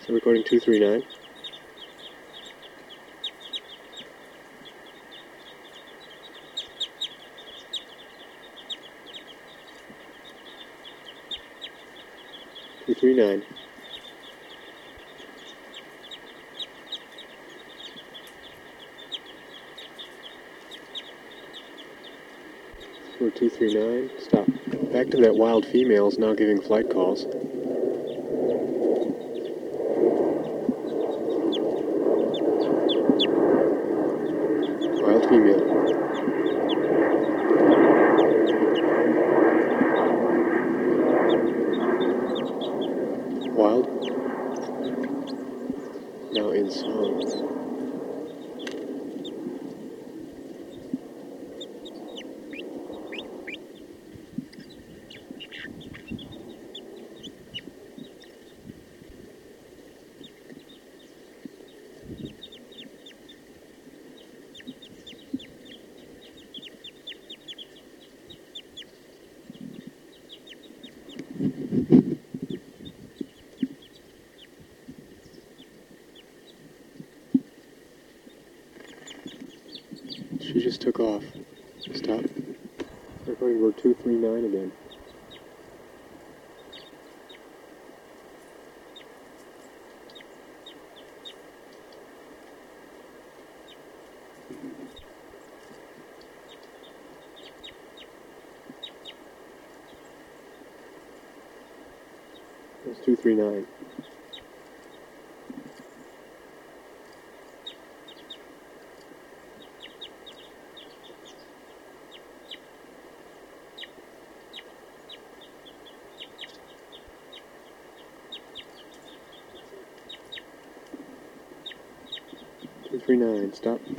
So recording 239. Two, 3, 9. For 239. Stop. Back to that wild females now giving flight calls. Wild female. Wild. Now in song. She just took off. Stop. Recording mode 239 again. That's 239. Two, 3, 9. Stop.